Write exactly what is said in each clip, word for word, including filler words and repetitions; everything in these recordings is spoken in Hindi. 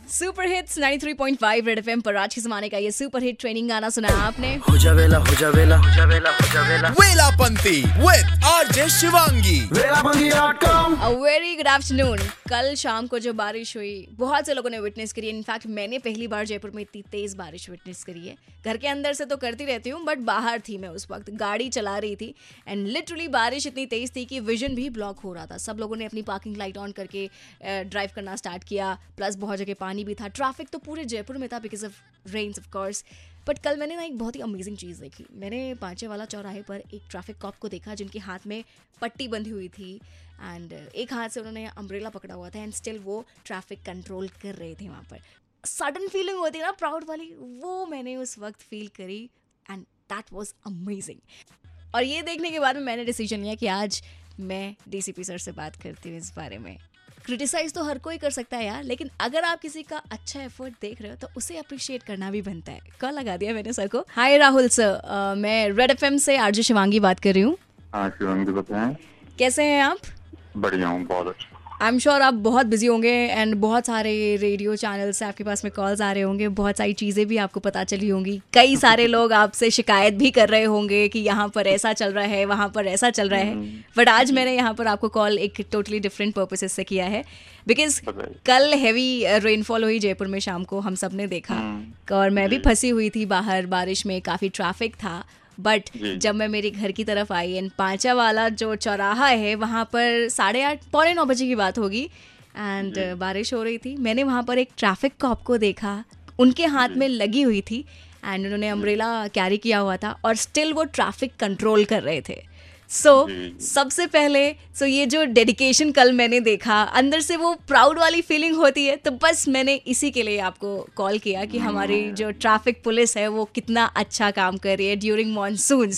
Super hits ninety three point five red FM पर आज के जमाने का ये सुपर हिट ट्रेनिंग गाना सुना आपने। हो जा वेला हो जा वेला हो जा वेला हो जा वेला वेलापंती विद आरजे शिवांगी वेलापंती dot com. A very good afternoon. कल शाम को जो बारिश हुई बहुत से लोगों ने विटनेस करी है। इनफैक्ट मैंने पहली बार जयपुर में इतनी तेज बारिश विटनेस करी है। घर के अंदर से तो करती रहती हूँ बट बाहर थी मैं उस वक्त, गाड़ी चला रही थी एंड लिटरली बारिश इतनी तेज थी कि विजन भी ब्लॉक हो रहा था। सब लोगों ने अपनी पार्किंग लाइट ऑन करके ड्राइव करना स्टार्ट किया, प्लस बहुत जगह पानी भी था। ट्रैफिक तो पूरे जयपुर में था because of rains of course. But कल मैंने ना एक बहुत ही अमेजिंग चीज़ देखी। मैंने पांचे वाला चौराहे पर एक ट्रैफिक कॉप को देखा जिनके हाथ में पट्टी बंधी हुई थी एंड एक हाथ से उन्होंने अम्ब्रेला पकड़ा हुआ था एंड स्टिल वो ट्रैफिक कंट्रोल कर रहे थे। वहाँ पर सडन फीलिंग होती है ना प्राउड वाली, वो मैंने उस वक्त फील करी एंड दैट वाज अमेजिंग। और ये देखने के बाद में मैंने डिसीजन लिया कि आज मैं डीसीपी सर से बात करती हूँ इस बारे में। क्रिटिसाइज तो हर कोई कर सकता है यार, लेकिन अगर आप किसी का अच्छा एफर्ट देख रहे हो तो उसे अप्रिशिएट करना भी बनता है। कॉल लगा दिया मैंने सर को। हाय राहुल सर, uh, मैं रेड एफएम से आरजे शिवांगी बात कर रही हूँ। हाँ शिवांगी बताएं। कैसे हैं आप? बढ़िया हूँ, बहुत अच्छा। आई एम श्योर आप बहुत बिजी होंगे एंड बहुत सारे रेडियो चैनल से आपके पास में कॉल्स आ रहे होंगे, बहुत सारी चीज़ें भी आपको पता चली होंगी। कई सारे लोग आपसे शिकायत भी कर रहे होंगे कि यहाँ पर ऐसा चल रहा है, वहाँ पर ऐसा चल रहा है। बट आज मैंने यहाँ पर आपको कॉल एक टोटली डिफरेंट पर्पसेस से किया है बिकॉज कल हैवी रेनफॉल हुई जयपुर में शाम को, हम सब ने देखा और मैं भी फंसी हुई थी बाहर बारिश में, काफ़ी ट्रैफिक था। बट जब मैं मेरे घर की तरफ आई एंड पांचा वाला जो चौराहा है वहाँ पर साढ़े आठ पौने नौ बजे की बात होगी एंड बारिश हो रही थी। मैंने वहाँ पर एक ट्रैफिक कॉप को देखा, उनके हाथ में लगी हुई थी एंड उन्होंने अम्ब्रेला कैरी किया हुआ था और स्टिल वो ट्रैफिक कंट्रोल कर रहे थे। सो so, सबसे पहले सो so ये जो डेडिकेशन कल मैंने देखा, अंदर से वो प्राउड वाली फीलिंग होती है। तो बस मैंने इसी के लिए आपको कॉल किया कि हमारी जो ट्रैफिक पुलिस है वो कितना अच्छा काम कर रही है ड्यूरिंग मॉनसून।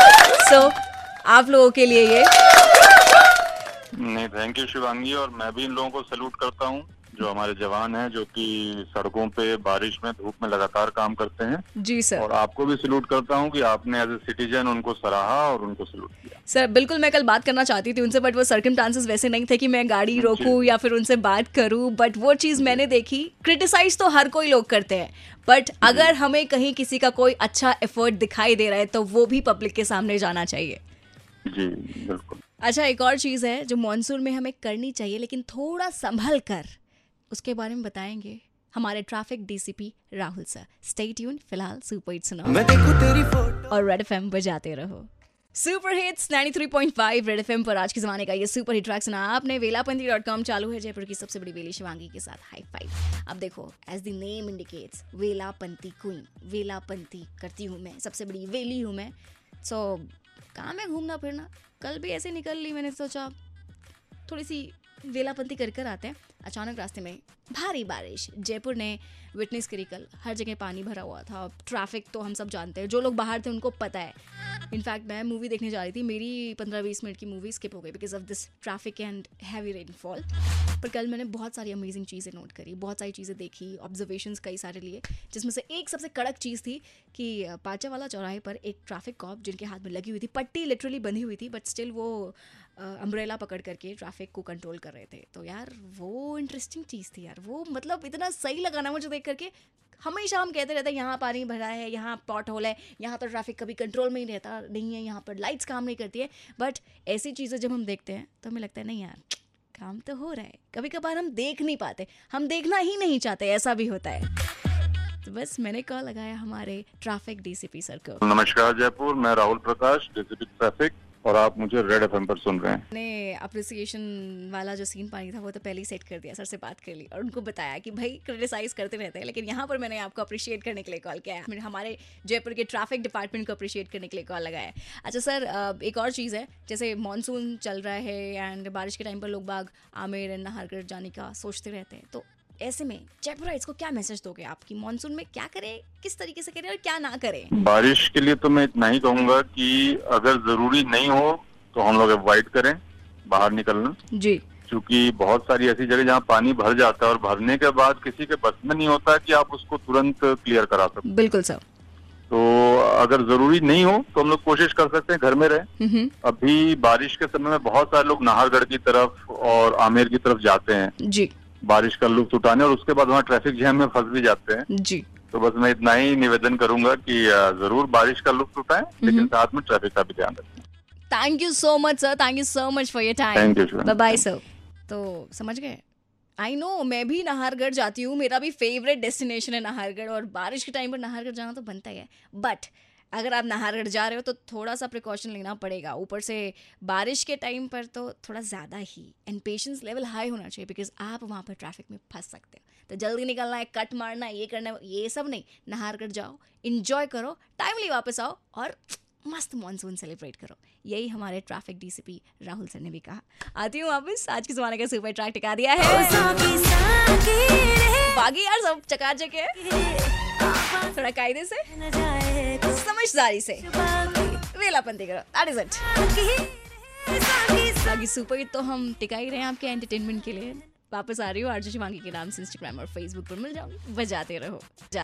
सो आप लोगों के लिए ये नहीं, थैंक यू शिवांगी। और मैं भी इन लोगों को सैल्यूट करता हूँ जो हमारे जवान हैं, जो कि सड़कों पे बारिश में धूप में लगातार काम करते हैं। जी सर। और आपको भी सैल्यूट करता हूँ कि आपने एज ए सिटीजन उनको सराहा और उनको सैल्यूट किया। सर बिल्कुल, मैं कल बात करना चाहती थी उनसे बट वो सर्कमस्टांसेस वैसे नहीं थे कि मैं गाड़ी रोकूं या फिर उनसे बात करूं। बट वो चीज़ मैंने देखी, क्रिटिसाइज तो हर कोई लोग करते हैं बट अगर हमें कहीं किसी का कोई अच्छा एफर्ट दिखाई दे रहा है तो वो भी पब्लिक के सामने जाना चाहिए। जी बिल्कुल। अच्छा, एक और चीज़ है जो मानसून में हमें करनी चाहिए लेकिन थोड़ा संभल कर, उसके बारे में बताएंगे हमारे traffic DCP Rahul sir. Stay tune, फिलहाल सुपर हिट्स सुनाओ मैं देखूं तेरी फोटो और रेड एफएम बजाते रहो। Super hits ninety three point five red FM पर आज के जमाने का ये सुपर हिट ट्रैक सुना आपने। वेलापंती डॉट कॉम चालू है जयपुर की सबसे बड़ी वेली शिवांगी के साथ। High five. अब देखो, एज द नेम इंडिकेट्स, वेलापंती क्वीन, वेलापंती करती हूँ मैं, सबसे बड़ी वेली हूँ मैं। सो काम है घूमना फिरना। कल भी ऐसे निकल ली, मैंने सोचा थोड़ी सी वेलापंती कर कर आते हैं। अचानक रास्ते में भारी बारिश जयपुर ने विटनेस करी कल। हर जगह पानी भरा हुआ था। ट्रैफिक तो हम सब जानते हैं, जो लोग बाहर थे उनको पता है। इनफैक्ट मैं मूवी देखने जा रही थी, मेरी पंद्रह बीस मिनट की मूवी स्किप हो गई because of this traffic and heavy rainfall. पर कल मैंने बहुत सारी अमेजिंग चीज़ें नोट करी, बहुत सारी चीज़ें देखी, ऑब्जर्वेशंस कई सारे लिए, जिसमें से एक सबसे कड़क चीज़ थी कि पांचा वाला चौराहे पर एक ट्रैफिक कॉप जिनके हाथ में लगी हुई थी, पट्टी लिटरली बंधी हुई थी बट स्टिल वो अम्ब्रेला पकड़ करके ट्रैफिक को कंट्रोल कर रहे थे। तो यार वो इंटरेस्टिंग चीज़ थी यार, वो मतलब इतना सही लगा ना मुझे देख करके। हमेशा हम कहते रहते हैं यहाँ पानी भरा है, यहाँ पॉट होल है, यहाँ पर ट्रैफिक कभी कंट्रोल में ही रहता नहीं है, यहाँ पर लाइट्स काम नहीं करती है। बट ऐसी चीज़ें जब हम देखते हैं तो हमें लगता है नहीं यार, काम तो हो रहा है। कभी कभार हम देख नहीं पाते, हम देखना ही नहीं चाहते, ऐसा भी होता है। तो बस मैंने कॉल लगाया हमारे ट्रैफिक डीसीपी सर को। नमस्कार जयपुर, मैं राहुल प्रकाश, डीसीपी ट्रैफिक, और आप मुझे रेड एफएम पर सुन रहे हैं। मैंने अप्रिसिएशन वाला जो सीन पानी था वो तो पहले ही सेट कर दिया, सर से बात कर ली और उनको बताया कि भाई क्रिटिसाइज करते रहते हैं लेकिन यहाँ पर मैंने आपको अप्रिशिएट करने के लिए कॉल किया है। मैंने हमारे जयपुर के ट्रैफिक डिपार्टमेंट को अप्रिशिएट करने के लिए कॉल लगाया है। अच्छा सर, एक और चीज़ है, जैसे मानसून चल रहा है एंड बारिश के टाइम पर लोग बाग आमेर एंड नाहरगढ़ जाने का सोचते रहते हैं, तो ऐसे में जयपुराइट्स को क्या मैसेज दोगे आप कि मानसून में क्या करें, किस तरीके से करें और क्या ना करें? बारिश के लिए तो मैं इतना ही कहूँगा कि अगर जरूरी नहीं हो तो हम लोग अवॉइड करें बाहर निकलना जी, क्योंकि बहुत सारी ऐसी जगह जहाँ पानी भर जाता है और भरने के बाद किसी के बस में नहीं होता कि आप उसको तुरंत क्लियर करा सको। बिल्कुल सर। तो अगर जरूरी नहीं हो तो हम लोग कोशिश कर सकते हैं घर में रहें। अभी बारिश के समय में बहुत सारे लोग नाहरगढ़ की तरफ और आमेर की तरफ जाते हैं जी, बारिश का लुत्फ उठाने, और उसके बाद वहाँ ट्रैफिक जैम में फंस भी जाते हैं जी। तो बस मैं इतना ही निवेदन करूंगा कि अ, जरूर बारिश का लुत्फ उठाएं, लेकिन साथ में ट्रैफिक का भी ध्यान रखें। Thank you so much sir, thank you so much for your time. Thank you, Shivangi. Bye bye sir. तो समझ गए, आई नो मैं भी नाहरगढ़ जाती हूँ, मेरा भी फेवरेट डेस्टिनेशन है नाहरगढ़, और बारिश के टाइम पर नाहरगढ़ जाना तो बनता ही है। बट अगर आप नाहरगढ़ जा रहे हो तो थोड़ा सा प्रिकॉशन लेना पड़ेगा, ऊपर से बारिश के टाइम पर तो थोड़ा ज़्यादा ही, एंड पेशेंस लेवल हाई होना चाहिए, बिकॉज आप वहाँ पर ट्रैफिक में फंस सकते हो। तो जल्दी निकलना है, कट मारना है, ये करना है, ये सब नहीं। नाहरगढ़ जाओ, इंजॉय करो, टाइमली वापस आओ और मस्त मानसून सेलिब्रेट करो। यही हमारे ट्रैफिक डीसीपी राहुल सर ने भी कहा। आती हूँ वापस, आज के ज़माने का सुपर ट्रैक टिका दिया है बाकी यार सब चकाचक है, थोड़ा कायदे से समझदारी से वेलापंती करो, दैट इज इट। बाकी सुपर हिट तो हम टिका ही रहे हैं आपके एंटरटेनमेंट के लिए। वापस आ रही हूँ आरजे शिवांगी के नाम से इंस्टाग्राम और फेसबुक पर, मिल जाओ, बजाते रहो।